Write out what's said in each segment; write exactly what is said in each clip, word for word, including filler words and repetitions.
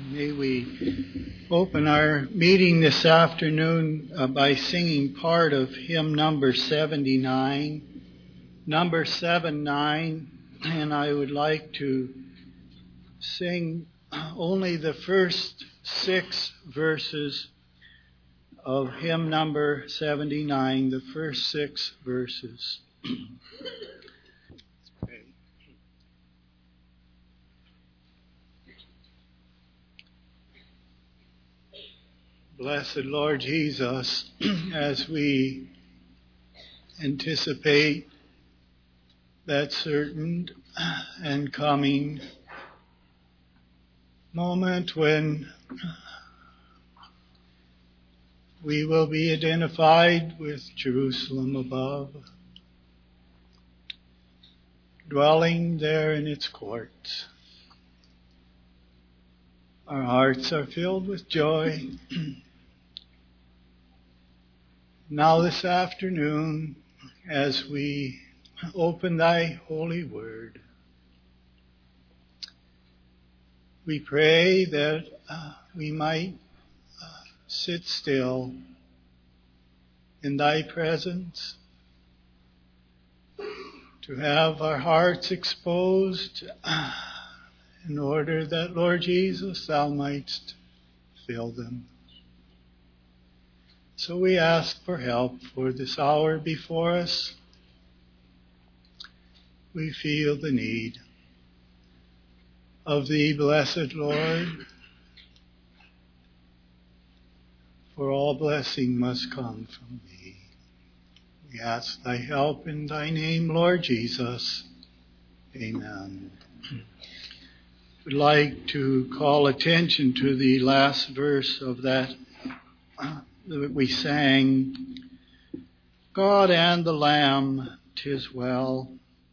May we open our meeting this afternoon uh, by singing part of hymn number seventy-nine, number seventy-nine, and I would like to sing only the first six verses of hymn number seventy-nine, the first six verses. Blessed Lord Jesus, as we anticipate that certain and coming moment when we will be identified with Jerusalem above, dwelling there in its courts. Our hearts are filled with joy. Now this afternoon, as we open thy holy word, we pray that uh, we might uh, sit still in thy presence, to have our hearts exposed uh, in order that, Lord Jesus, thou mightst fill them. So we ask for help for this hour before us. We feel the need of thee, blessed Lord, for all blessing must come from thee. We ask thy help in thy name, Lord Jesus. Amen. I would like to call attention to the last verse of that uh, that we sang. God and the Lamb, 'tis well.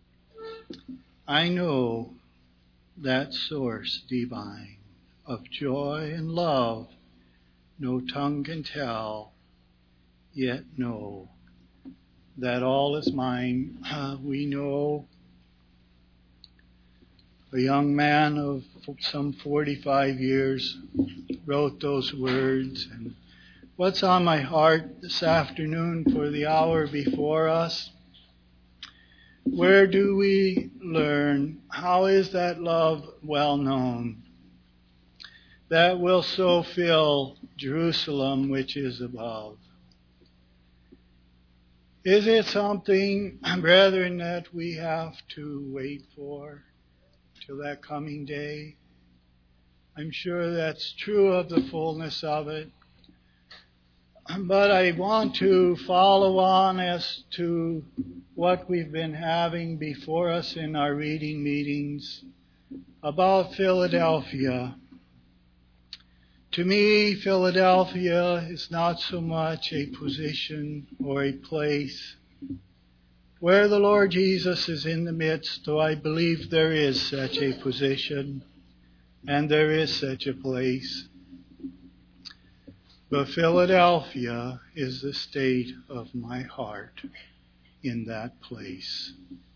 I know that source divine of joy and love no tongue can tell, yet know that all is mine. Uh, we know a young man of some forty-five years wrote those words, and what's on my heart this afternoon for the hour before us? Where do we learn? How is that love well known that will so fill Jerusalem which is above? Is it something, brethren, that we have to wait for till that coming day? I'm sure that's true of the fullness of it. But I want to follow on as to what we've been having before us in our reading meetings about Philadelphia. To me, Philadelphia is not so much a position or a place where the Lord Jesus is in the midst, though I believe there is such a position and there is such a place. But Philadelphia is the state of my heart in that place.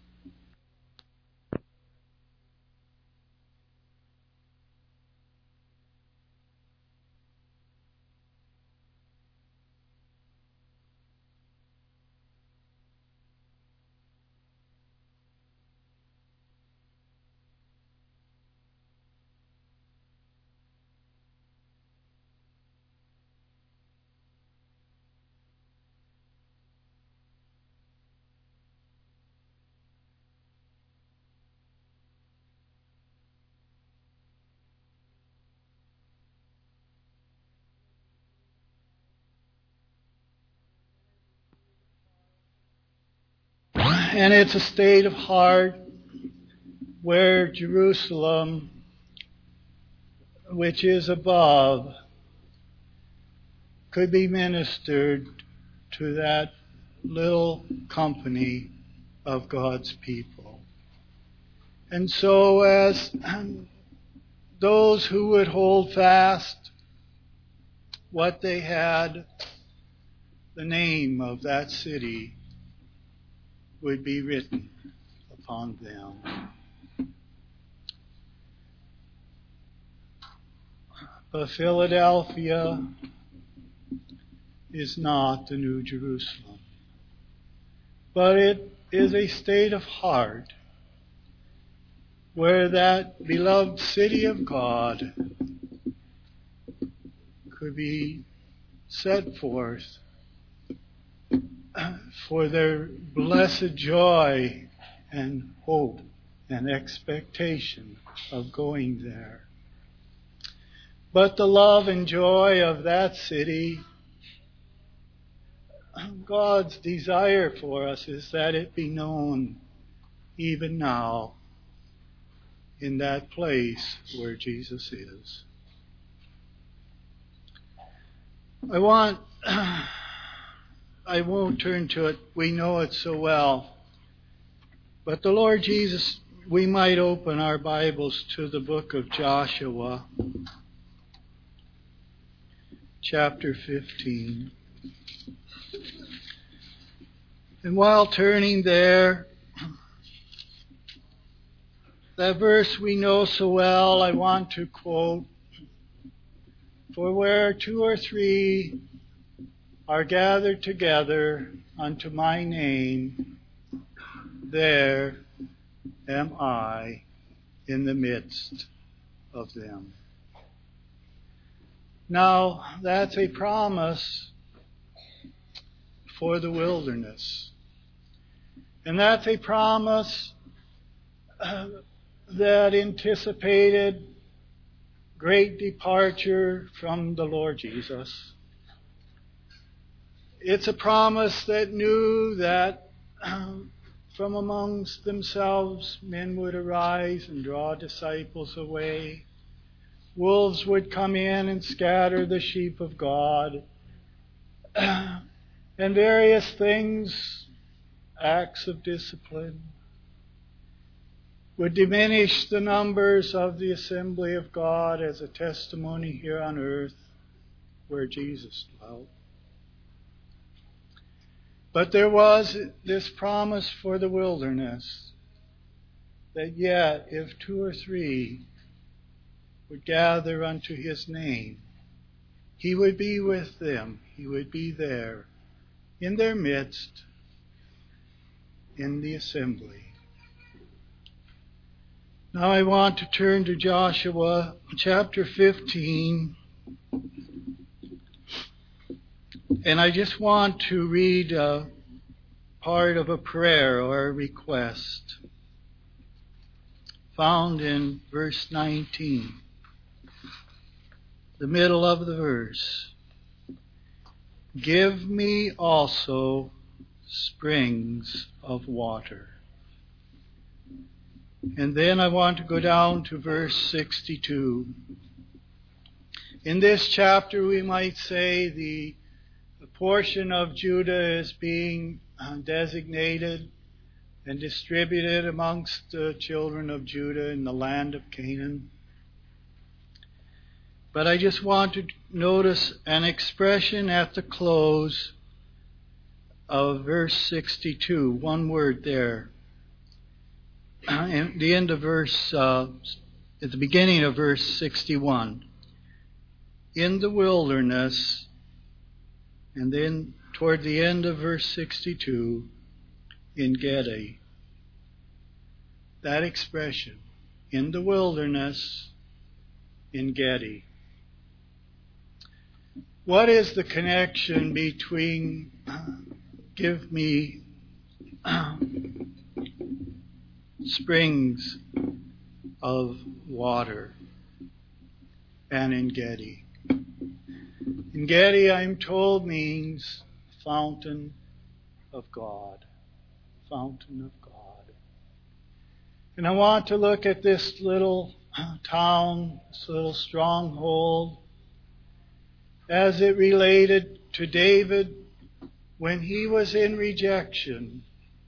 And it's a state of heart where Jerusalem, which is above, could be ministered to that little company of God's people. And so as those who would hold fast what they had, the name of that city would be written upon them. But Philadelphia is not the New Jerusalem. But it is a state of heart where that beloved city of God could be set forth for their blessed joy and hope and expectation of going there. But the love and joy of that city, God's desire for us is that it be known even now in that place where Jesus is. I want, I won't turn to it. We know it so well. But the Lord Jesus, we might open our Bibles to the book of Joshua, chapter fifteen. And while turning there, that verse we know so well, I want to quote, "For where two or three are gathered together unto my name, there am I in the midst of them." Now, that's a promise for the wilderness. And that's a promise uh, that anticipated great departure from the Lord Jesus. It's a promise that knew that um, from amongst themselves men would arise and draw disciples away. Wolves would come in and scatter the sheep of God. And various things, acts of discipline, would diminish the numbers of the assembly of God as a testimony here on earth where Jesus dwelt. But there was this promise for the wilderness that yet if two or three would gather unto his name, he would be with them. He would be there in their midst in the assembly. Now I want to turn to Joshua chapter fifteen. And I just want to read a part of a prayer or a request found in verse nineteen, the middle of the verse. "Give me also springs of water." And then I want to go down to verse sixty-two. In this chapter, we might say the The portion of Judah is being designated and distributed amongst the children of Judah in the land of Canaan. But I just want to notice an expression at the close of verse sixty-two, one word there. At the end of verse, uh, at the beginning of verse sixty-one. In the wilderness. And then toward the end of verse sixty-two, in Gedi. That expression, in the wilderness, in Gedi. What is the connection between uh, give me uh, springs of water and in Gedi? En Gedi, I'm told, means fountain of God. Fountain of God. And I want to look at this little town, this little stronghold, as it related to David when he was in rejection.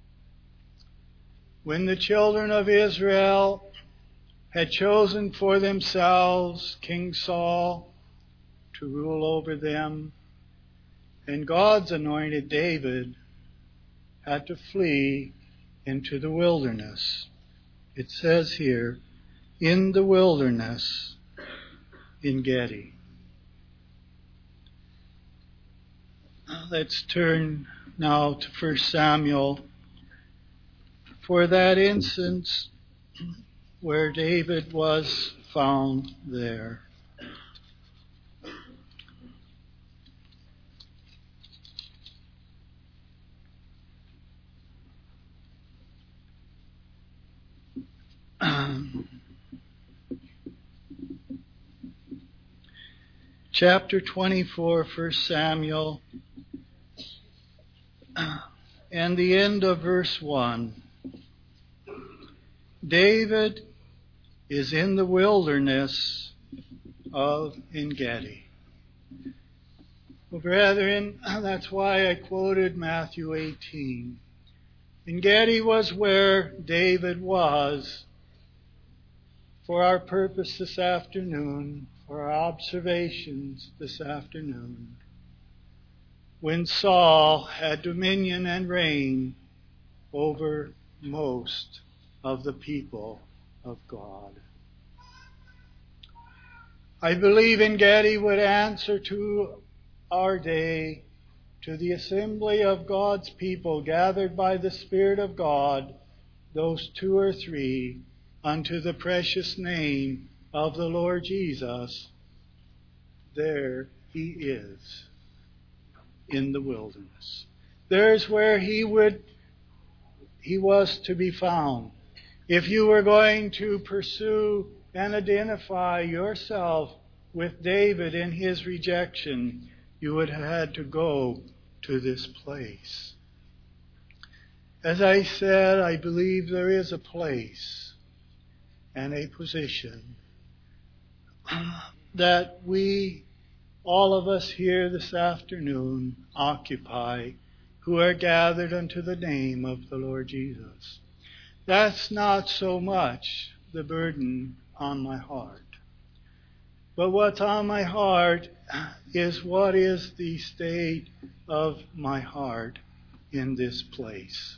When the children of Israel had chosen for themselves King Saul to rule over them, and God's anointed David had to flee into the wilderness. It says here, in the wilderness, En-Gedi. Let's turn now to First Samuel for that instance where David was found there. Chapter twenty-four, First Samuel, and the end of verse one. David is in the wilderness of En-Gedi. Well, brethren, that's why I quoted Matthew eighteen. En-Gedi was where David was for our purpose this afternoon, for our observations this afternoon, when Saul had dominion and reign over most of the people of God. I believe En-Gedi would answer to our day, to the assembly of God's people gathered by the Spirit of God, those two or three, unto the precious name of the Lord Jesus. There he is in the wilderness. There's where he would he was to be found. If you were going to pursue and identify yourself with David in his rejection, you would have had to go to this place. As I said, I believe there is a place and a position that we, all of us here this afternoon, occupy, who are gathered unto the name of the Lord Jesus. That's not so much the burden on my heart. But what's on my heart is what is the state of my heart in this place.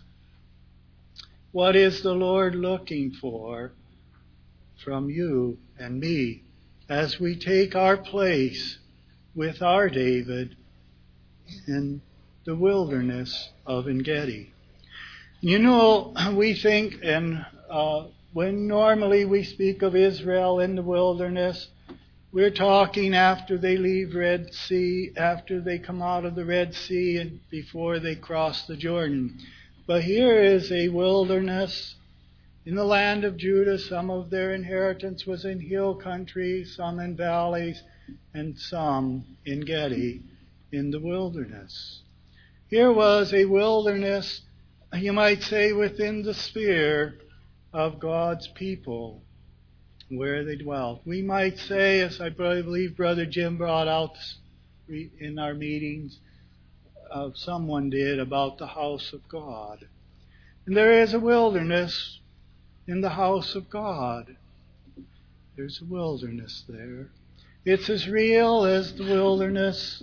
What is the Lord looking for from you and me as we take our place with our David in the wilderness of En-Gedi? You know, we think, and uh, when normally we speak of Israel in the wilderness, we're talking after they leave Red Sea, after they come out of the Red Sea and before they cross the Jordan. But here is a wilderness in the land of Judah. Some of their inheritance was in hill country, some in valleys, and some in En-Gedi in the wilderness. Here was a wilderness, you might say, within the sphere of God's people, where they dwelt. We might say, as I believe Brother Jim brought out in our meetings, uh, someone did, about the house of God. And there is a wilderness in the house of God. There's a wilderness there. It's as real as the wilderness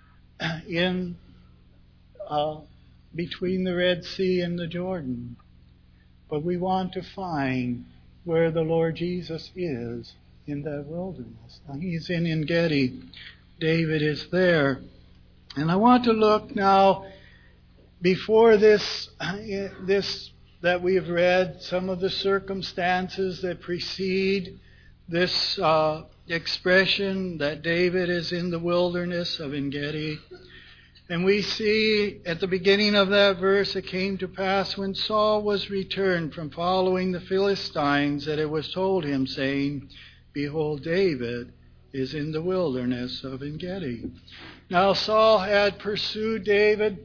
in uh, between the Red Sea and the Jordan. But we want to find where the Lord Jesus is in that wilderness. Now, he's in En-Gedi. David is there. And I want to look now, before this, this that we've read, some of the circumstances that precede this uh, expression that David is in the wilderness of En-Gedi. And we see at the beginning of that verse, it came to pass when Saul was returned from following the Philistines that it was told him, saying, Behold, David is in the wilderness of En-Gedi. Now Saul had pursued David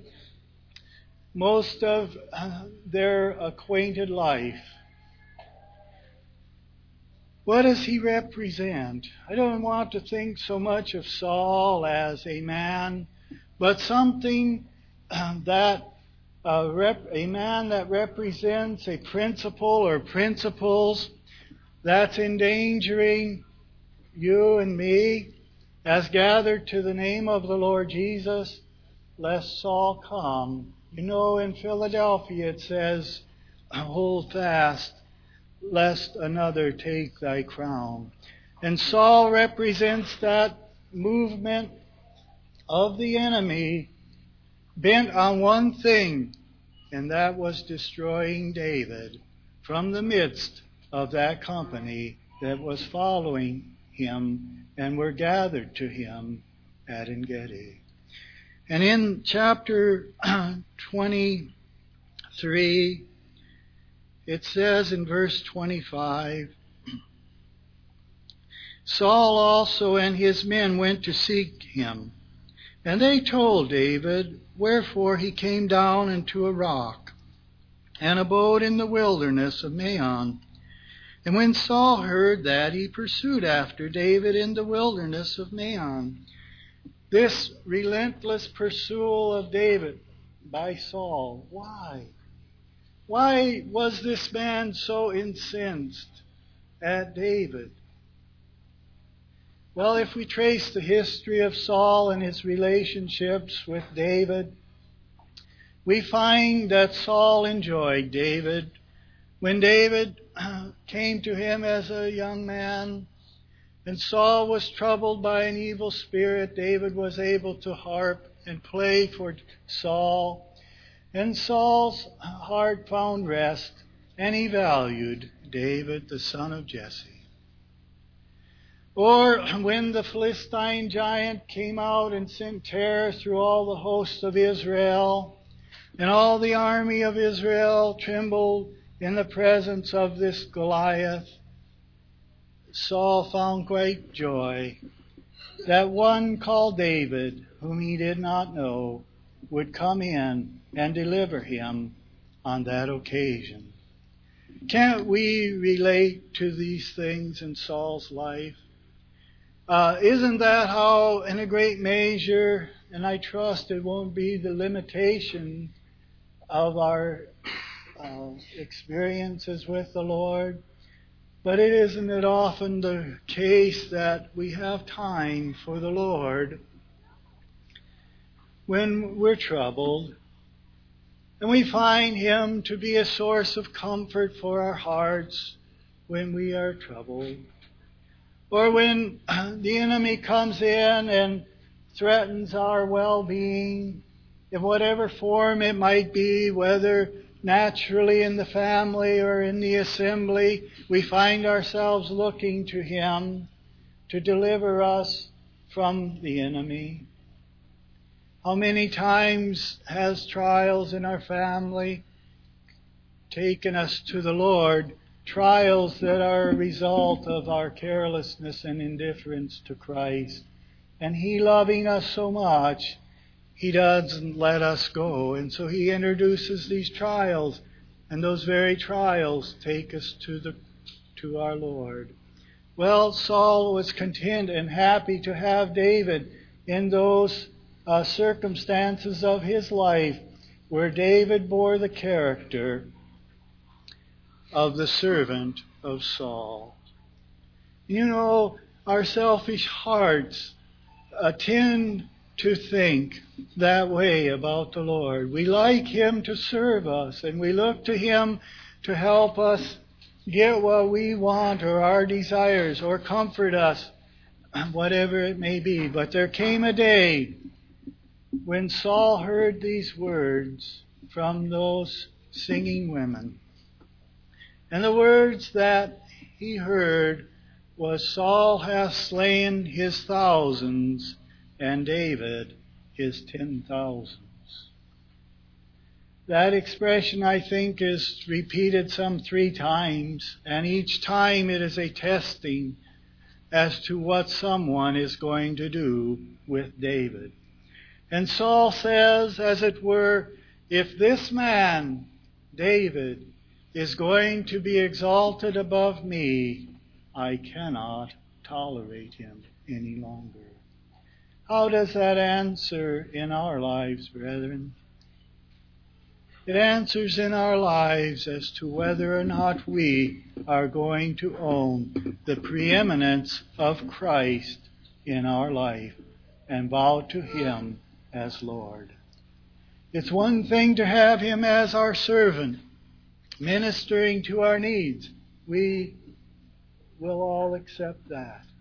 most of uh, their acquainted life. What does he represent? I don't want to think so much of Saul as a man, but something uh, that uh, rep- a man that represents a principle or principles that's endangering you and me as gathered to the name of the Lord Jesus, lest Saul come. You know, in Philadelphia it says, hold fast, lest another take thy crown. And Saul represents that movement of the enemy bent on one thing, and that was destroying David from the midst of that company that was following him and were gathered to him at En-gedi. And in chapter twenty-three, it says in verse twenty-five, Saul also and his men went to seek him, and they told David wherefore he came down into a rock, and abode in the wilderness of Maon. And when Saul heard that, he pursued after David in the wilderness of Maon. This relentless pursuit of David by Saul. Why? Why was this man so incensed at David? Well, if we trace the history of Saul and his relationships with David, we find that Saul enjoyed David. When David came to him as a young man, and Saul was troubled by an evil spirit, David was able to harp and play for Saul. And Saul's heart found rest, and he valued David, the son of Jesse. Or when the Philistine giant came out and sent terror through all the hosts of Israel, and all the army of Israel trembled in the presence of this Goliath, Saul found great joy that one called David, whom he did not know, would come in and deliver him on that occasion. Can't we relate to these things in Saul's life? Uh, isn't that how, in a great measure, and I trust it won't be the limitation of our uh, experiences with the Lord, but it isn't it often the case that we have time for the Lord when we're troubled, and we find Him to be a source of comfort for our hearts when we are troubled? Or when the enemy comes in and threatens our well-being, in whatever form it might be, whether naturally in the family or in the assembly, we find ourselves looking to Him to deliver us from the enemy. How many times has trials in our family taken us to the Lord? Trials that are a result of our carelessness and indifference to Christ. And He, loving us so much, He doesn't let us go. And so He introduces these trials. And those very trials take us to the to our Lord. Well, Saul was content and happy to have David in those uh, circumstances of his life where David bore the character of the servant of Saul. You know, our selfish hearts uh, tend to think that way about the Lord. We like Him to serve us, and we look to Him to help us get what we want or our desires, or comfort us, whatever it may be. But there came a day when Saul heard these words from those singing women. And the words that he heard was, Saul hath slain his thousands, and David his ten thousands. That expression, I think, is repeated some three times, and each time it is a testing as to what someone is going to do with David. And Saul says, as it were, if this man, David, is going to be exalted above me, I cannot tolerate him any longer. How does that answer in our lives, brethren? It answers in our lives as to whether or not we are going to own the preeminence of Christ in our life and bow to Him as Lord. It's one thing to have Him as our servant, ministering to our needs. We will all accept that.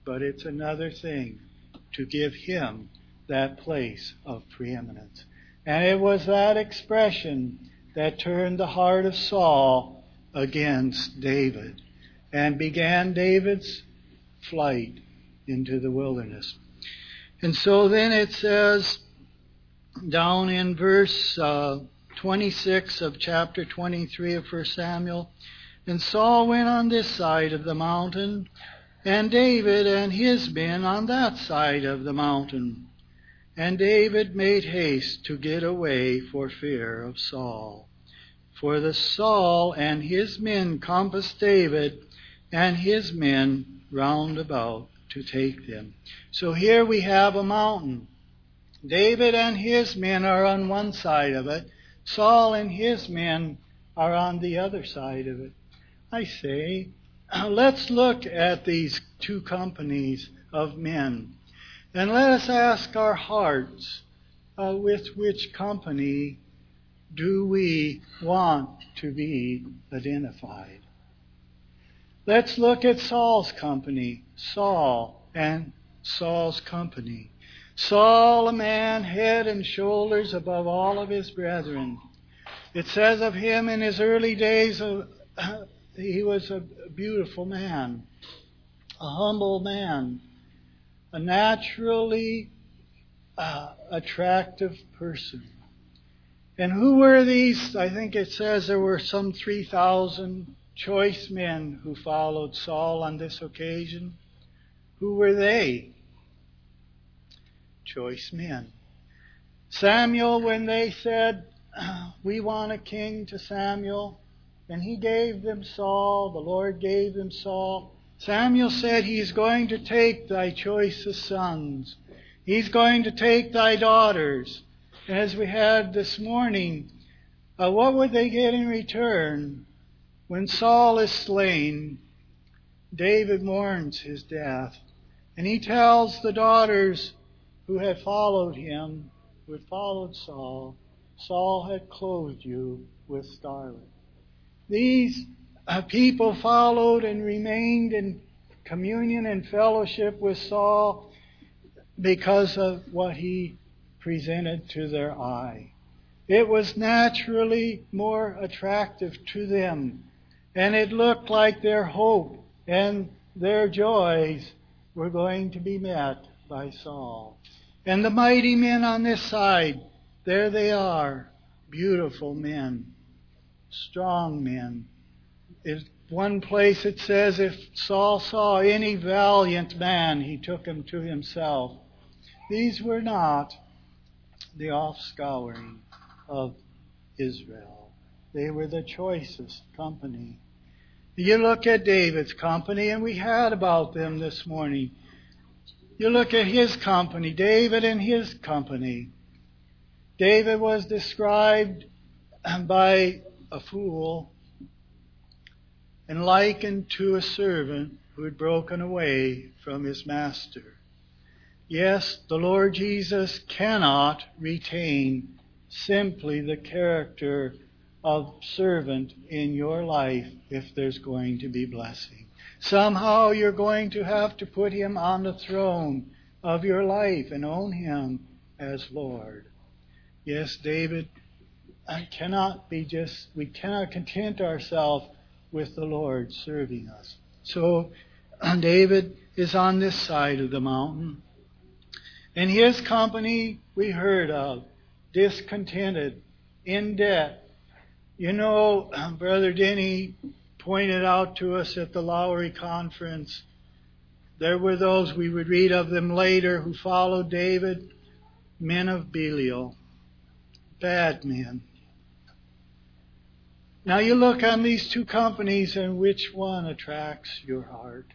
but it's another thing to give him that place of preeminence. And it was that expression that turned the heart of Saul against David and began David's flight into the wilderness. And so then it says down in verse uh, twenty-six of chapter twenty-three of First Samuel, and Saul went on this side of the mountain, and David and his men on that side of the mountain. And David made haste to get away for fear of Saul. For the Saul and his men compassed David and his men round about to take them. So here we have a mountain. David and his men are on one side of it. Saul and his men are on the other side of it. I say, let's look at these two companies of men. And let us ask our hearts, uh, with which company do we want to be identified? Let's look at Saul's company. Saul and Saul's company. Saul, a man head and shoulders above all of his brethren. It says of him in his early days, uh, he was a beautiful man, a humble man, a naturally uh, attractive person. And who were these? I think it says there were some three thousand choice men who followed Saul on this occasion. Who were they? Choice men. Samuel, when they said, we want a king to Samuel, and he gave them Saul, the Lord gave them Saul. Samuel said, he's going to take thy choicest sons. He's going to take thy daughters. And as we had this morning, uh, what would they get in return? When Saul is slain, David mourns his death. And he tells the daughters who had followed him, who had followed Saul, Saul had clothed you with scarlet. These uh, people followed and remained in communion and fellowship with Saul because of what he presented to their eye. It was naturally more attractive to them, and it looked like their hope and their joys were going to be met by Saul. And the mighty men on this side, there they are, beautiful men, strong men. In one place it says, if Saul saw any valiant man, he took him to himself. These were not the offscouring of Israel. They were the choicest company. You look at David's company, and we had about them this morning. You look at his company, David and his company. David was described by a fool and likened to a servant who had broken away from his master. Yes, the Lord Jesus cannot retain simply the character of servant in your life if there's going to be blessing. Somehow you're going to have to put him on the throne of your life and own him as Lord. Yes, David, I cannot be just, we cannot content ourselves with the Lord serving us. So David is on this side of the mountain. And his company we heard of, discontented, in debt. You know, Brother Denny pointed out to us at the Lowry Conference, there were those, we would read of them later, who followed David, men of Belial, bad men. Now you look on these two companies, and which one attracts your heart?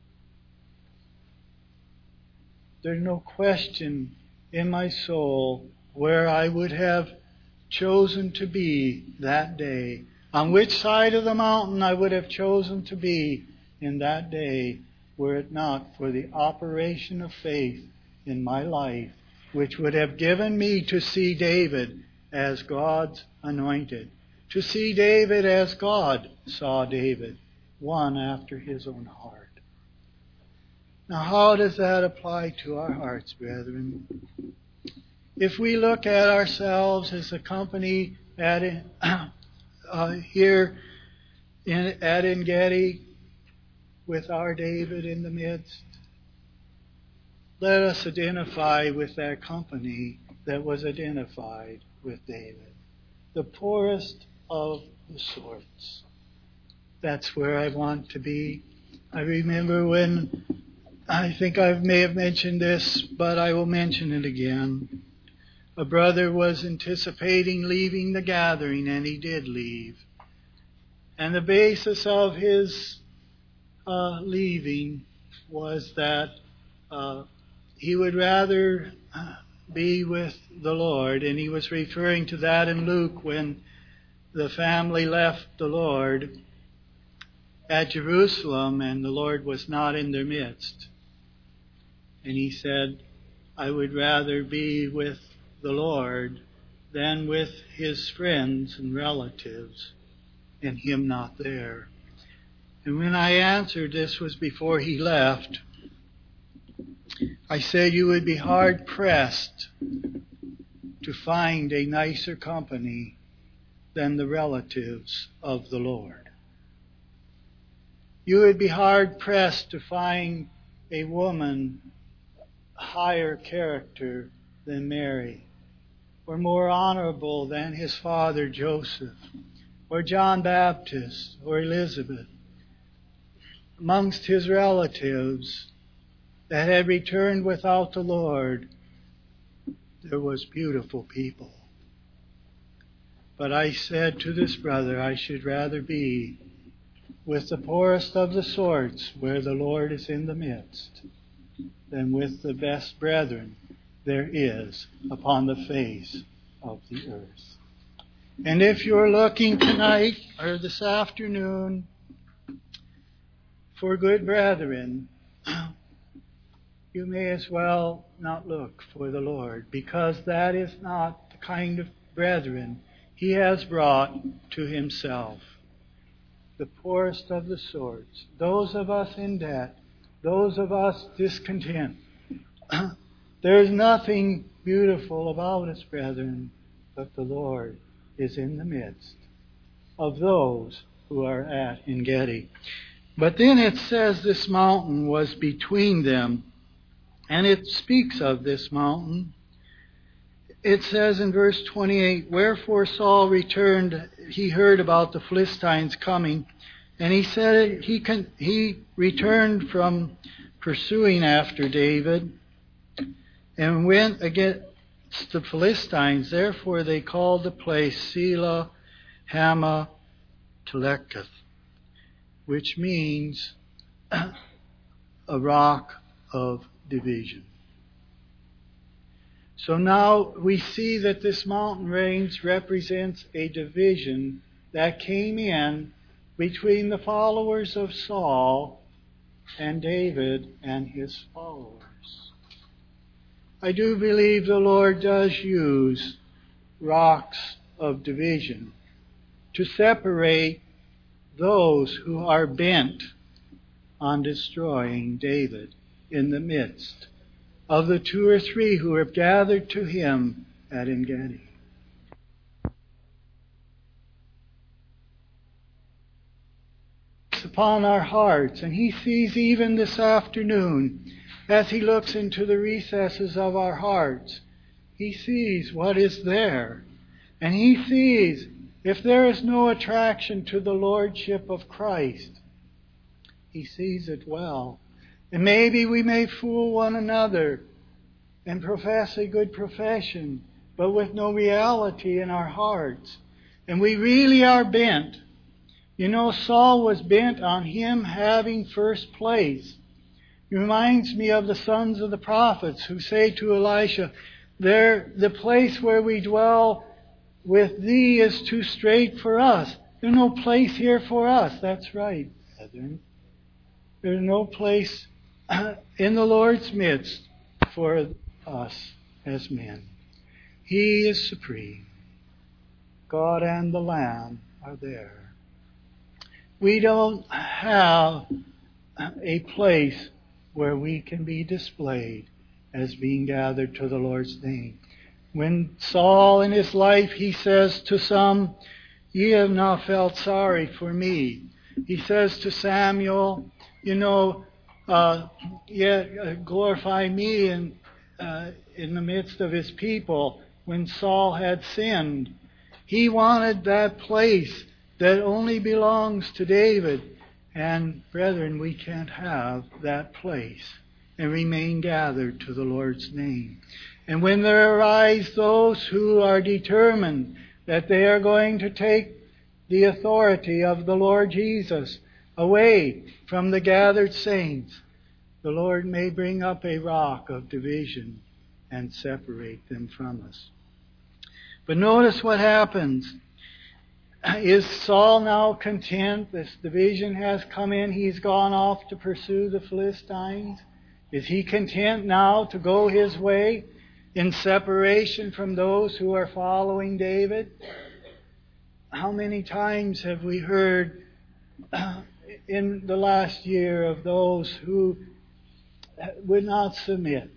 There's no question in my soul where I would have chosen to be that day. On which side of the mountain I would have chosen to be in that day, were it not for the operation of faith in my life, which would have given me to see David as God's anointed, to see David as God saw David, one after his own heart. Now, how does that apply to our hearts, brethren? If we look at ourselves as a company at uh, here in, at En-Gedi with our David in the midst, let us identify with that company that was identified with David. The poorest of the sorts. That's where I want to be. I remember when, I think I may have mentioned this, but I will mention it again. A brother was anticipating leaving the gathering, and he did leave. And the basis of his uh, leaving was that uh, he would rather be with the Lord. And he was referring to that in Luke when the family left the Lord at Jerusalem and the Lord was not in their midst. And he said, I would rather be with the Lord than with his friends and relatives and him not there. And when I answered, this was before he left, I said you would be hard pressed to find a nicer company than the relatives of the Lord. You would be hard pressed to find a woman higher character than Mary, or more honorable than his father Joseph, or John Baptist, or Elizabeth. Amongst his relatives that had returned without the Lord, there was beautiful people. But I said to this brother, I should rather be with the poorest of the sorts, where the Lord is in the midst, than with the best brethren there is upon the face of the earth. And if you're looking tonight or this afternoon for good brethren, you may as well not look for the Lord, because that is not the kind of brethren he has brought to himself. The poorest of the sorts, those of us in debt, those of us discontent. There's nothing beautiful about us, brethren, but the Lord is in the midst of those who are at En-Gedi. But then it says this mountain was between them, and it speaks of this mountain. It says in verse twenty-eight, wherefore Saul returned, he heard about the Philistines coming, and he said he can, he returned from pursuing after David and went against the Philistines. Therefore they called the place Selah Hamath Teleketh, which means a rock of division. So now we see that this mountain range represents a division that came in between the followers of Saul and David and his followers. I do believe the Lord does use rocks of division to separate those who are bent on destroying David in the midst of the two or three who have gathered to him at En-Gedi. Upon our hearts, and he sees even this afternoon, as he looks into the recesses of our hearts, he sees what is there, and he sees if there is no attraction to the Lordship of Christ. He sees it well. And maybe we may fool one another and profess a good profession, but with no reality in our hearts. And we really are bent. You know, Saul was bent on him having first place. It reminds me of the sons of the prophets who say to Elisha, there, the place where we dwell with thee is too strait for us. There's no place here for us. That's right, brethren. There's no place in the Lord's midst for us as men. He is supreme. God and the Lamb are there. We don't have a place where we can be displayed as being gathered to the Lord's name. When Saul in his life, he says to some, "Ye have not felt sorry for me." He says to Samuel, you know, uh, yet uh, glorify me in, uh, in the midst of his people when Saul had sinned. He wanted that place that only belongs to David. And brethren, we can't have that place and remain gathered to the Lord's name. And when there arise those who are determined that they are going to take the authority of the Lord Jesus away from the gathered saints, the Lord may bring up a rock of division and separate them from us. But notice what happens. Is Saul now content? This division has come in. He's gone off to pursue the Philistines. Is he content now to go his way in separation from those who are following David? How many times have we heard uh, in the last year of those who would not submit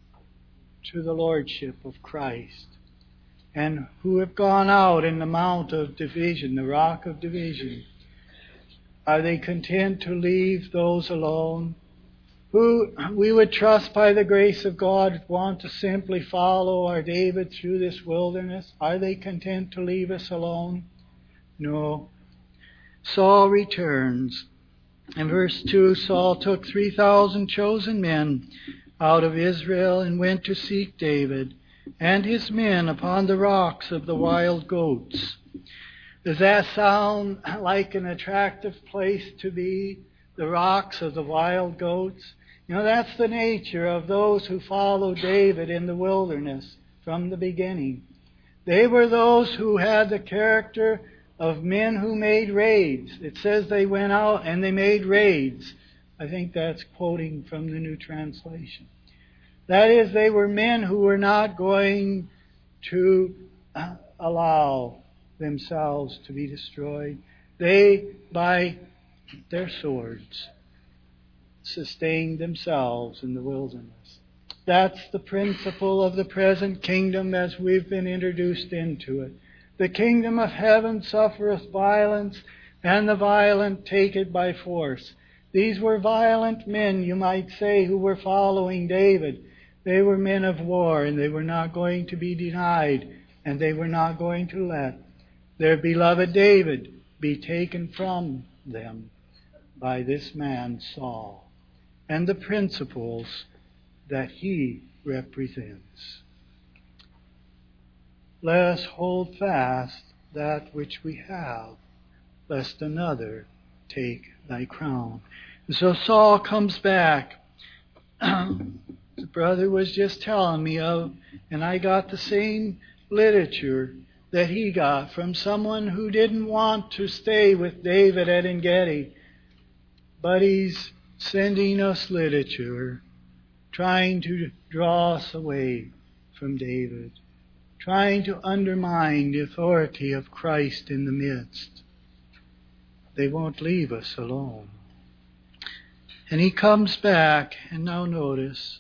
to the lordship of Christ and who have gone out in the mount of division, the rock of division? Are they content to leave those alone? Who we would trust by the grace of God want to simply follow our David through this wilderness? Are they content to leave us alone? No. Saul returns. In verse two, Saul took three thousand chosen men out of Israel and went to seek David and his men upon the rocks of the wild goats. Does that sound like an attractive place to be? The rocks of the wild goats? You know, that's the nature of those who followed David in the wilderness from the beginning. They were those who had the character of men who made raids. It says they went out and they made raids. I think that's quoting from the New Translation. That is, they were men who were not going to uh, allow themselves to be destroyed. They, by their swords, sustained themselves in the wilderness. That's the principle of the present kingdom as we've been introduced into it. The kingdom of heaven suffereth violence, and the violent take it by force. These were violent men, you might say, who were following David. They were men of war, and they were not going to be denied, and they were not going to let their beloved David be taken from them by this man Saul and the principles that he represents. Let us hold fast that which we have, lest another take thy crown. And so Saul comes back. The brother was just telling me of, and I got the same literature that he got from someone who didn't want to stay with David at En-Gedi, but he's sending us literature trying to draw us away from David, trying to undermine the authority of Christ in the midst. They won't leave us alone. And he comes back, and now notice,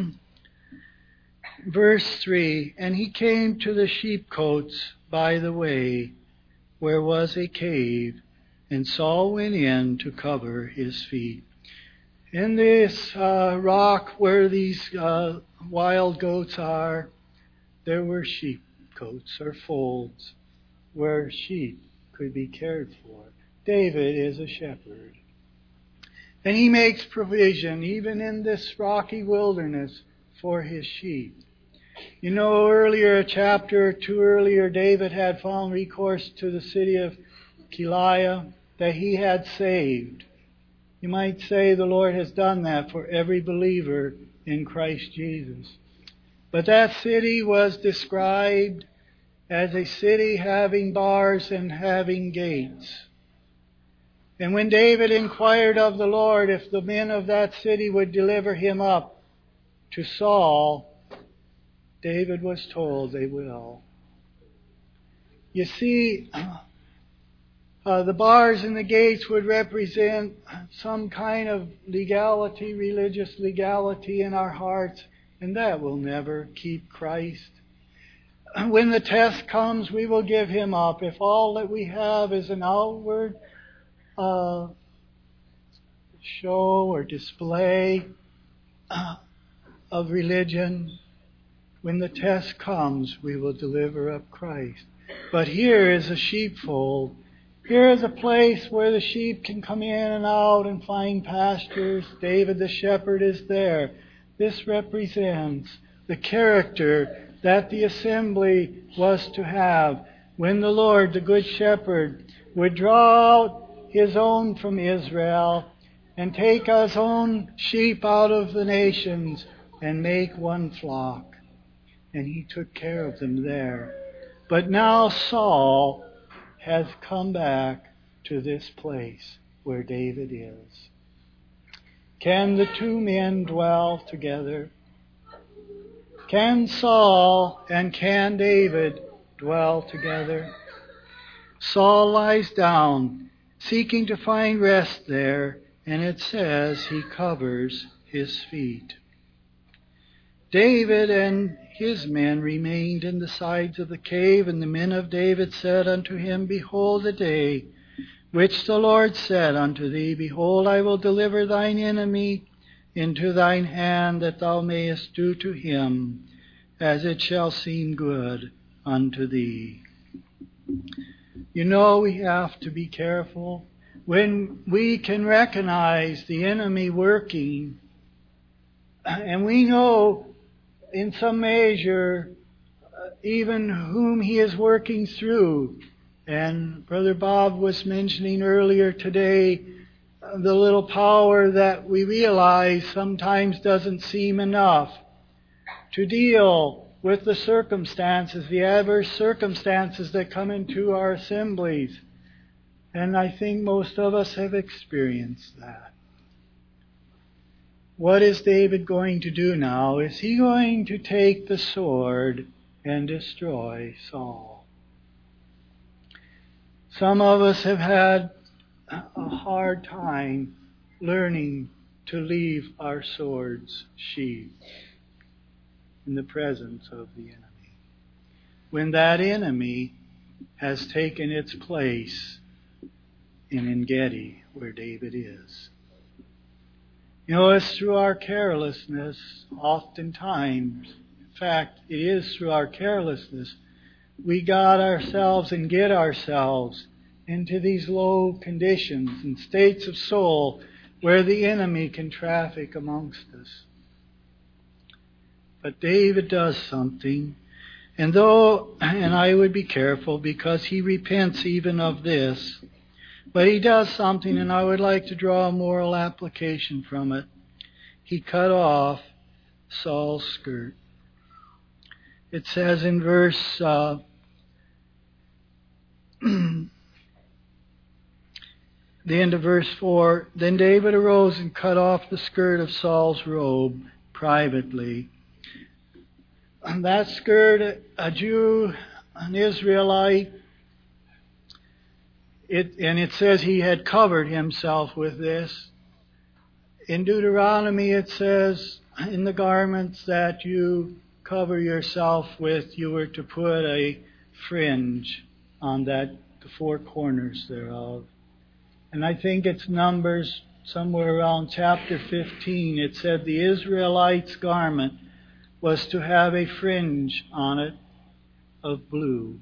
verse three, and he came to the sheepcotes by the way, where was a cave, and Saul went in to cover his feet. In this uh, rock where these uh, wild goats are, there were sheepcotes or folds where sheep could be cared for. David is a shepherd. And he makes provision, even in this rocky wilderness, for his sheep. You know, earlier, a chapter or two earlier, David had found recourse to the city of Keilah that he had saved. You might say the Lord has done that for every believer in Christ Jesus. But that city was described as a city having bars and having gates. And when David inquired of the Lord if the men of that city would deliver him up to Saul, David was told they will. You see, Uh, the bars and the gates would represent some kind of legality, religious legality in our hearts, and that will never keep Christ. When the test comes, we will give Him up. If all that we have is an outward uh, show or display uh, of religion, when the test comes, we will deliver up Christ. But here is a sheepfold. Here is a place where the sheep can come in and out and find pastures. David the shepherd is there. This represents the character that the assembly was to have. When the Lord, the Good Shepherd, would draw out His own from Israel and take His own sheep out of the nations and make one flock. And He took care of them there. But now Saul has come back to this place where David is. Can the two men dwell together? Can Saul and can David dwell together? Saul lies down, seeking to find rest there, and it says he covers his feet. David and his men remained in the sides of the cave, and the men of David said unto him, Behold the day which the Lord said unto thee, Behold, I will deliver thine enemy into thine hand, that thou mayest do to him as it shall seem good unto thee. You know, we have to be careful. When we can recognize the enemy working, and we know in some measure uh, even whom he is working through. And Brother Bob was mentioning earlier today uh, the little power that we realize sometimes doesn't seem enough to deal with the circumstances, the adverse circumstances that come into our assemblies. And I think most of us have experienced that. What is David going to do now? Is he going to take the sword and destroy Saul? Some of us have had a hard time learning to leave our swords sheathed in the presence of the enemy, when that enemy has taken its place in En-Gedi, where David is. You know, it's through our carelessness, oftentimes, in fact, it is through our carelessness, we got ourselves and get ourselves into these low conditions and states of soul where the enemy can traffic amongst us. But David does something, and though, and I would be careful because he repents even of this, but he does something, and I would like to draw a moral application from it. He cut off Saul's skirt. It says in verse uh, the end of verse four, Then David arose and cut off the skirt of Saul's robe privately. And that skirt, a Jew, an Israelite, It, and it says he had covered himself with this. In Deuteronomy it says, in the garments that you cover yourself with, you were to put a fringe on that, the four corners thereof. And I think it's Numbers, somewhere around chapter fifteen, it said the Israelites' garment was to have a fringe on it of blue.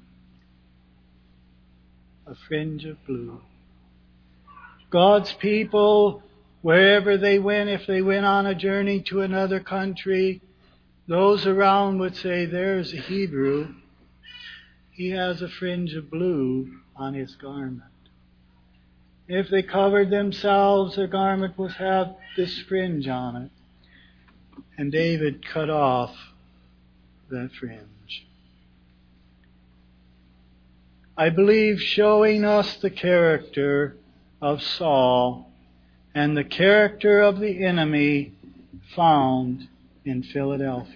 A fringe of blue. God's people, wherever they went, if they went on a journey to another country, those around would say, there's a Hebrew. He has a fringe of blue on his garment. If they covered themselves, their garment would have this fringe on it. And David cut off that fringe. I believe showing us the character of Saul and the character of the enemy found in Philadelphia.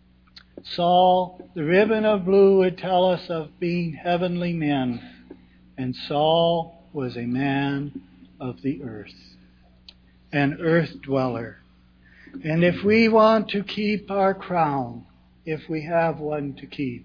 Saul, the ribbon of blue would tell us of being heavenly men, And Saul was a man of the earth, an earth dweller. And if we want to keep our crown, if we have one to keep,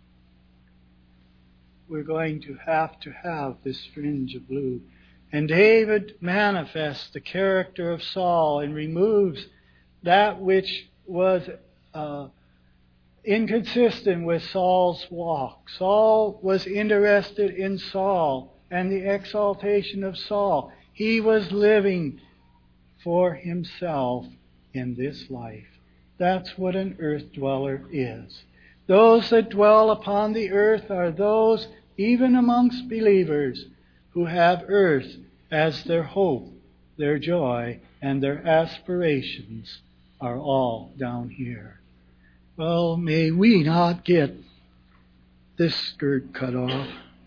we're going to have to have this fringe of blue. And David manifests the character of Saul and removes that which was uh, inconsistent with Saul's walk. Saul was interested in Saul and the exaltation of Saul. He was living for himself in this life. That's what an earth dweller is. Those that dwell upon the earth are those, even amongst believers, who have earth as their hope, their joy, and their aspirations are all down here. Well, may we not get this skirt cut off.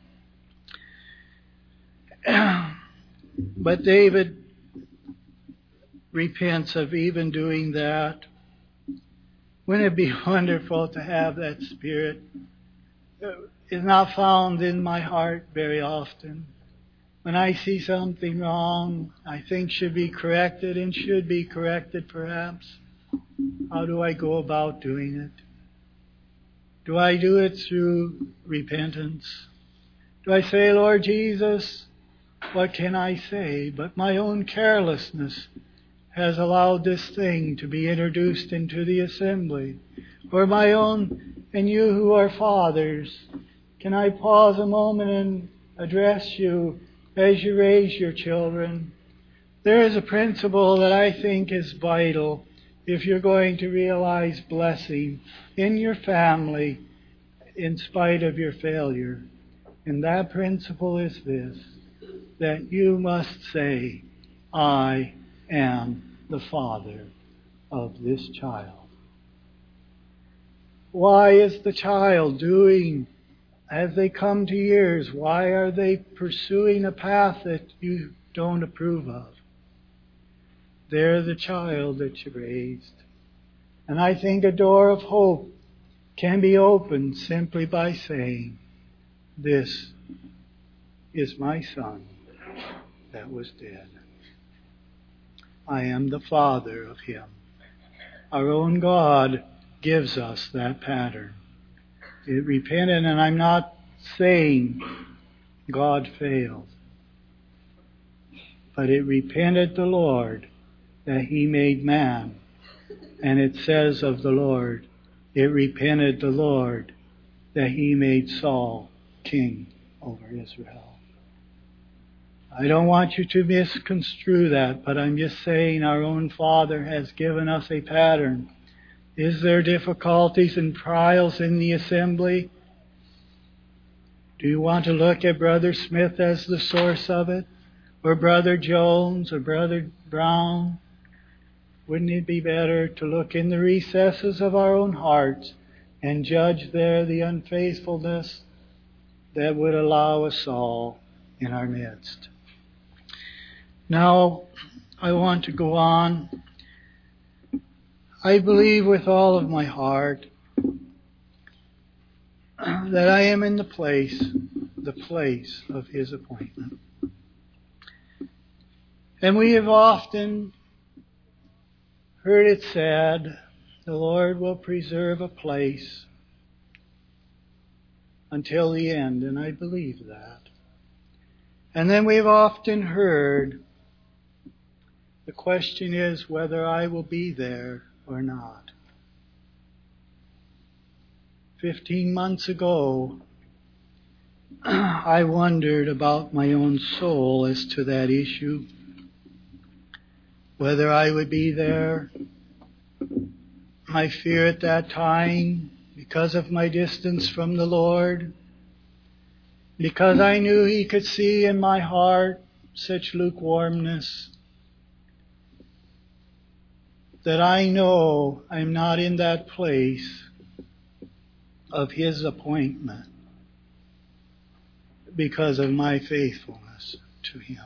But David repents of even doing that. Wouldn't it be wonderful to have that spirit? It's not found in my heart very often. When I see something wrong, I think should be corrected and should be corrected perhaps. How do I go about doing it? Do I do it through repentance? Do I say, Lord Jesus, what can I say? But my own carelessness has allowed this thing to be introduced into the assembly. Or my own, and you who are fathers, can I pause a moment and address you as you raise your children? There is a principle that I think is vital if you're going to realize blessing in your family in spite of your failure. And that principle is this, that you must say, I am the father of this child. Why is the child doing as they come to years? Why are they pursuing a path that you don't approve of? They're the child that you raised. And I think a door of hope can be opened simply by saying, this is my son that was dead. I am the father of him. Our own God gives us that pattern. It repented, and I'm not saying God failed, but it repented the Lord that he made man. And it says of the Lord, it repented the Lord that he made Saul king over Israel. I don't want you to misconstrue that, but I'm just saying our own Father has given us a pattern. Is there difficulties and trials in the assembly? Do you want to look at Brother Smith as the source of it? Or Brother Jones or Brother Brown? Wouldn't it be better to look in the recesses of our own hearts and judge there the unfaithfulness that would allow a Saul in our midst? Now, I want to go on. I believe with all of my heart that I am in the place, the place of his appointment. And we have often heard it said, the Lord will preserve a place until the end, and I believe that. And then we've often heard, the question is whether I will be there or not. Fifteen months ago, I wondered about my own soul as to that issue, whether I would be there. My fear at that time, because of my distance from the Lord, because I knew he could see in my heart such lukewarmness, that I know I'm not in that place of his appointment because of my faithfulness to him.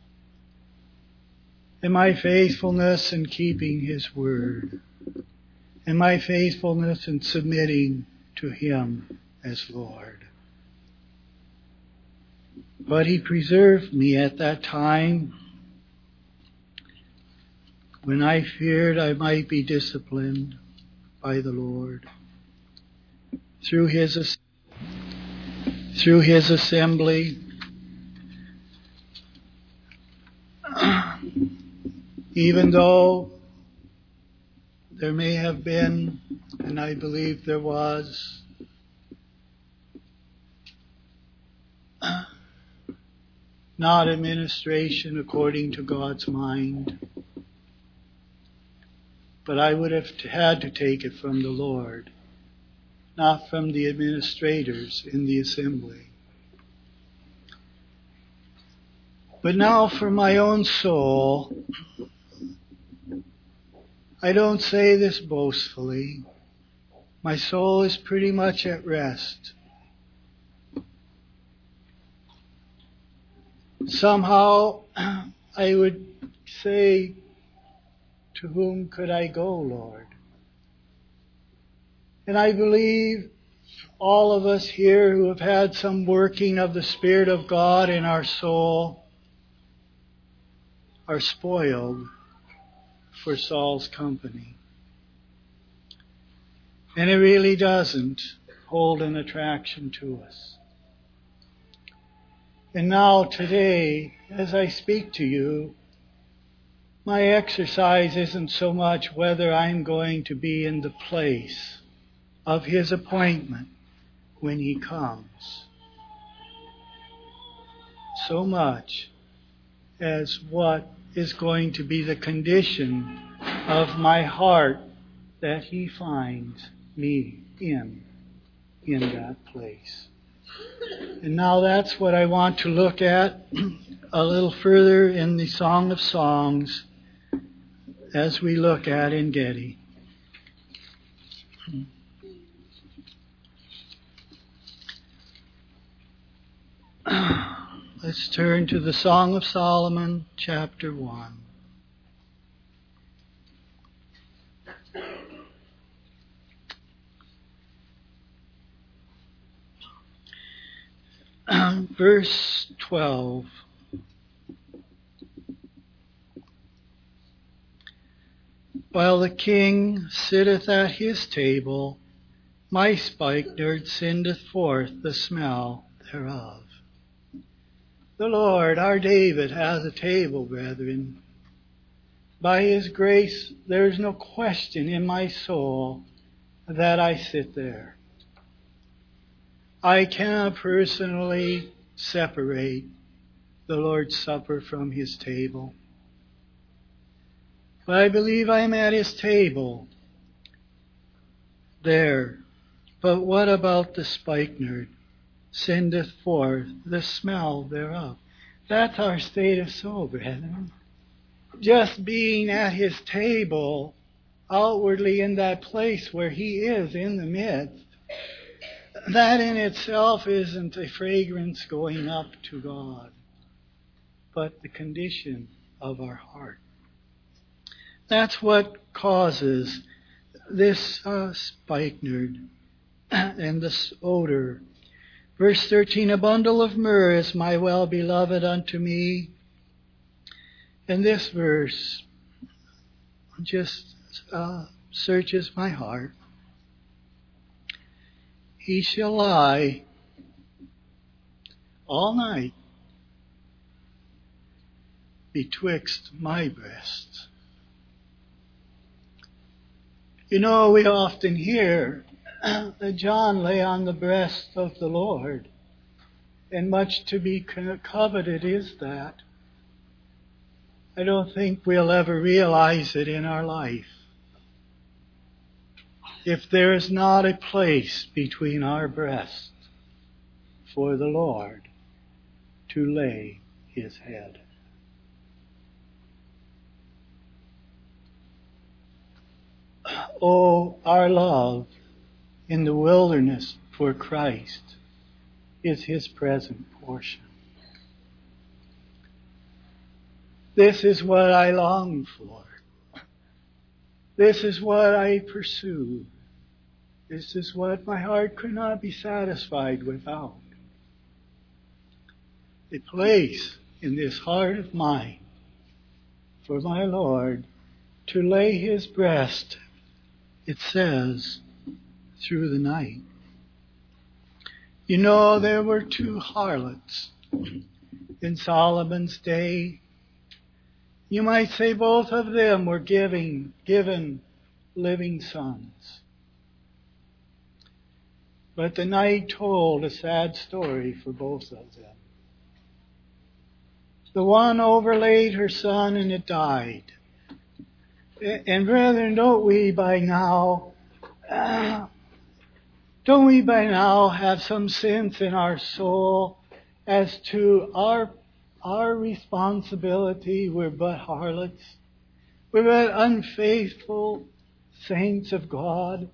And my faithfulness in keeping his word. And my faithfulness in submitting to him as Lord. But He preserved me at that time when I feared I might be disciplined by the Lord. Through His, through His assembly, even though there may have been, and I believe there was, not administration according to God's mind, but I would have had to take it from the Lord, not from the administrators in the assembly. But now for my own soul, I don't say this boastfully. My soul is pretty much at rest. Somehow, I would say, to whom could I go, Lord? And I believe all of us here who have had some working of the Spirit of God in our soul are spoiled for Saul's company. And it really doesn't hold an attraction to us. And now today, as I speak to you, my exercise isn't so much whether I'm going to be in the place of His appointment when He comes, so much as what is going to be the condition of my heart that He finds me in, in that place. And now that's what I want to look at a little further in the Song of Songs as we look at En Gedi. Let's turn to the Song of Solomon, chapter one. Verse twelve. While the king sitteth at his table, my spikenard sendeth forth the smell thereof. The Lord, our David, has a table, brethren. By His grace, there is no question in my soul that I sit there. I cannot personally separate the Lord's Supper from His table. But I believe I'm at His table there. But what about the spikenard? Sendeth forth the smell thereof. That's our state of soul, brethren. Just being at His table, outwardly in that place where He is in the midst, that in itself isn't a fragrance going up to God, but the condition of our heart. That's what causes this uh, spikenard and this odor. Verse thirteen, a bundle of myrrh is my well-beloved unto me. And this verse just uh, searches my heart. He shall lie all night betwixt my breasts. You know, we often hear that John lay on the breast of the Lord, and much to be coveted is that. I don't think we'll ever realize it in our life. If there is not a place between our breasts for the Lord to lay His head. Oh, our love in the wilderness for Christ is His present portion. This is what I long for. This is what I pursue. This is what my heart could not be satisfied without. a place in this heart of mine for my Lord to lay his breast, it says, through the night. You know, there were two harlots in Solomon's day. You might say both of them were giving, given living sons. But the night told a sad story for both of them. The one overlaid her son and it died. And brethren, don't we by now, uh, don't we by now have some sense in our soul as to our our responsibility? We're but harlots. We're but unfaithful saints of God.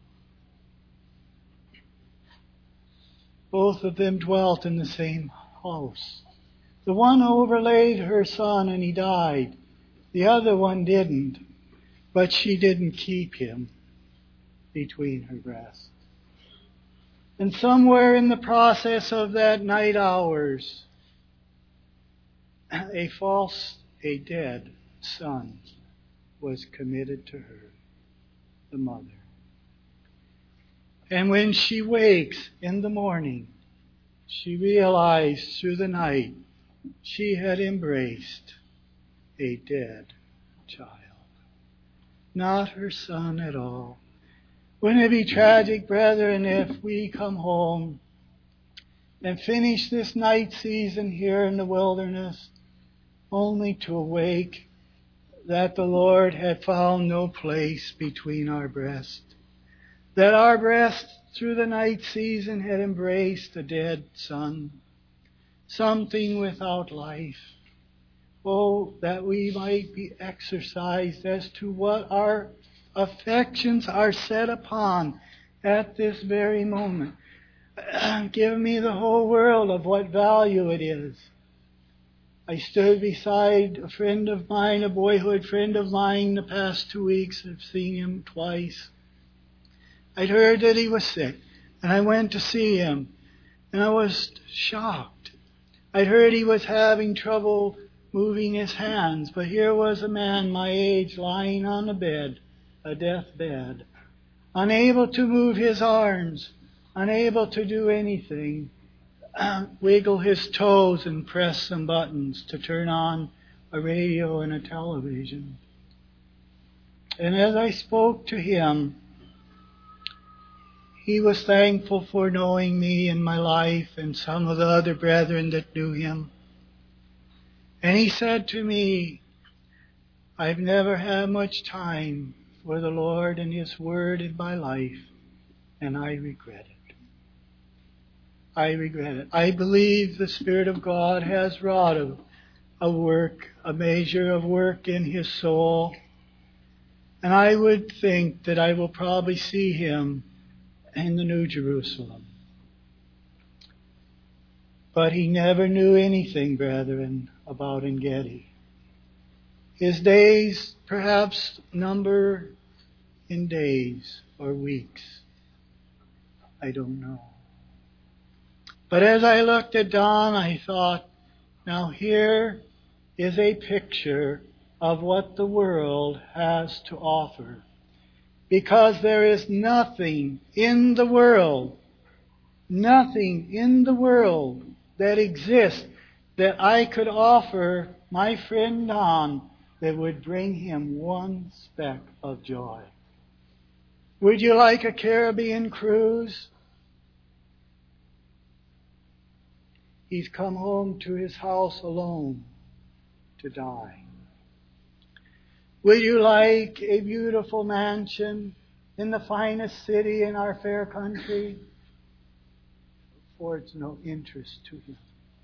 Both of them dwelt in the same house. The one overlaid her son and he died. The other one didn't. But she didn't keep him between her breasts. And somewhere in the process of that night hours, a false, a dead son was committed to her, the mother. And when she wakes in the morning, she realized through the night she had embraced a dead child. Not her son at all. Wouldn't it be tragic, brethren, if we come home and finish this night season here in the wilderness only to awake that the Lord had found no place between our breasts, that our breasts through the night season had embraced a dead son, something without life. Oh, that we might be exercised as to what our affections are set upon at this very moment. Give me the whole world of what value it is. I stood beside a friend of mine, a boyhood friend of mine, the past two weeks. I've seen him twice. I'd heard that he was sick, and I went to see him, and I was shocked. I'd heard he was having trouble moving his hands, but here was a man my age lying on a bed, a deathbed, unable to move his arms, unable to do anything, wiggle his toes and press some buttons to turn on a radio and a television. And as I spoke to him, he was thankful for knowing me and my life and some of the other brethren that knew him. And he said to me, I've never had much time for the Lord and His Word in my life, and I regret it. I regret it. I believe the Spirit of God has wrought a, a work, a measure of work in his soul, and I would think that I will probably see him in the New Jerusalem. But he never knew anything, brethren, about Engedi. His days perhaps number in days or weeks. I don't know. But as I looked at Don, I thought, now here is a picture of what the world has to offer. Because there is nothing in the world, nothing in the world that exists that I could offer my friend Don that would bring him one speck of joy. Would you like a Caribbean cruise? He's come home to his house alone to die. Would you like a beautiful mansion in the finest city in our fair country? Affords no interest to him.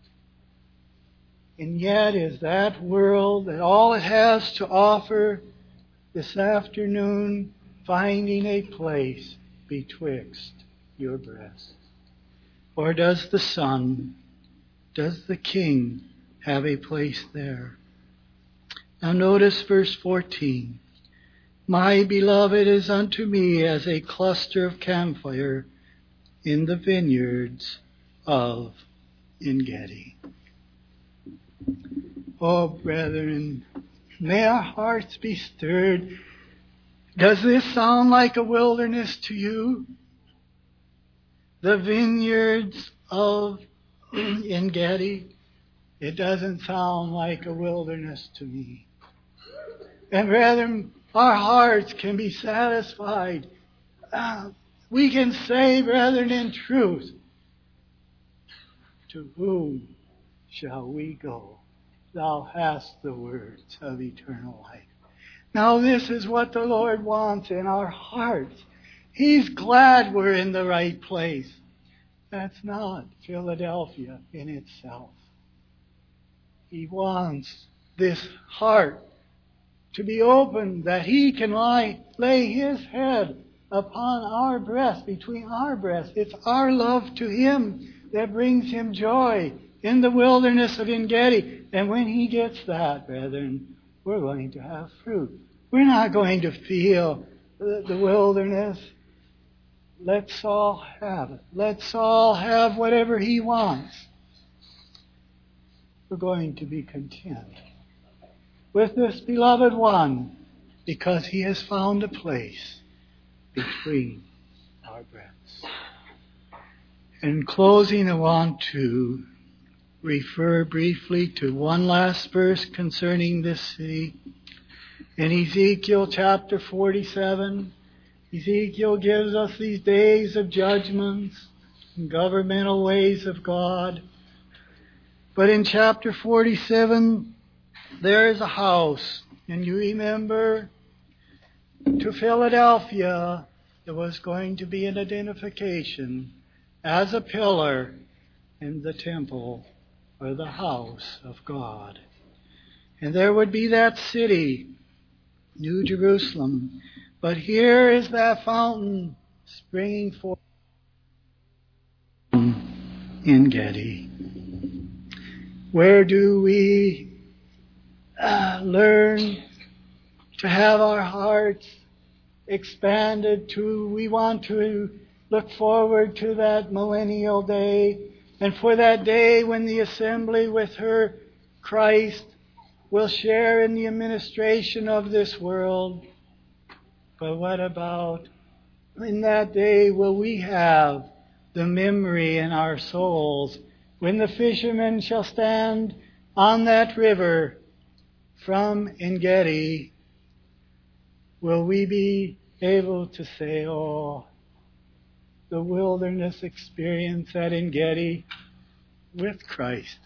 And yet is that world that all it has to offer this afternoon finding a place betwixt your breasts? Or does the Son, does the King have a place there? Now notice verse fourteen. My beloved is unto me as a cluster of camphire in the vineyards of Engedi. Oh, brethren, may our hearts be stirred. Does this sound like a wilderness to you? The vineyards of En-Gedi? It doesn't sound like a wilderness to me. And brethren, our hearts can be satisfied. Uh, we can say, brethren, in truth, to whom shall we go? Thou hast the words of eternal life. Now this is what the Lord wants in our hearts. He's glad we're in the right place. That's not Philadelphia in itself. He wants this heart to be open that He can lie, lay His head upon our breast, between our breasts. It's our love to Him that brings Him joy in the wilderness of En-Gedi. And when He gets that, brethren, we're going to have fruit. We're not going to feel the, the wilderness. Let's all have it. Let's all have whatever He wants. We're going to be content with this beloved one because He has found a place between our breasts. In closing, I want to refer briefly to one last verse concerning this city. In Ezekiel chapter forty-seven, Ezekiel gives us these days of judgments and governmental ways of God. But in chapter forty-seven, there is a house. And you remember, to Philadelphia, there was going to be an identification as a pillar in the temple or the house of God. And there would be that city, New Jerusalem. But here is that fountain springing forth in En-Gedi. Where do we uh, learn to have our hearts expanded to? We want to look forward to that millennial day, and for that day when the assembly with her Christ will share in the administration of this world. But what about in that day will we have the memory in our souls when the fishermen shall stand on that river from En-Gedi? Will we be able to say, oh, the wilderness experience at En-Gedi with Christ,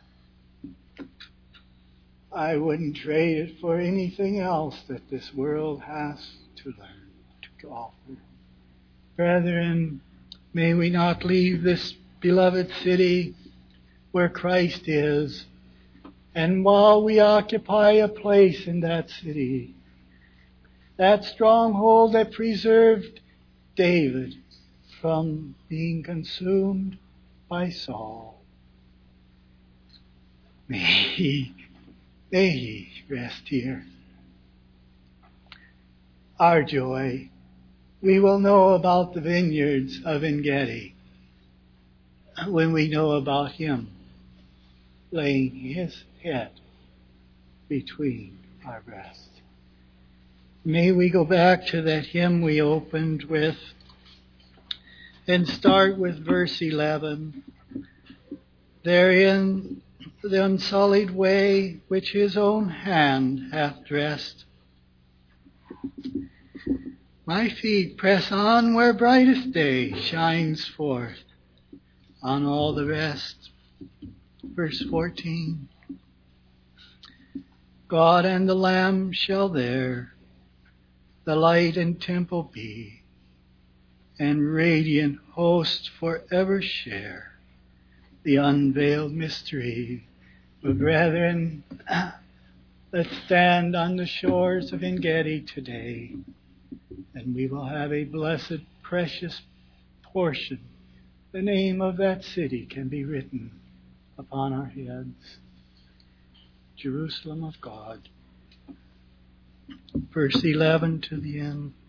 I wouldn't trade it for anything else that this world has to learn, to offer. Brethren, may we not leave this beloved city where Christ is, and while we occupy a place in that city, that stronghold that preserved David from being consumed by Saul, may he, may he rest here. Our joy, we will know about the vineyards of En-Gedi when we know about Him laying His head between our breasts. May we go back to that hymn we opened with and start with verse eleven. Therein the unsullied way which His own hand hath dressed, my feet press on where brightest day shines forth on all the rest. Verse fourteen. God and the Lamb shall there the light and temple be, and radiant hosts forever share the unveiled mystery. But brethren, let's stand on the shores of En-Gedi today, and we will have a blessed, precious portion. The name of that city can be written upon our heads. Jerusalem of God. Verse eleven to the end.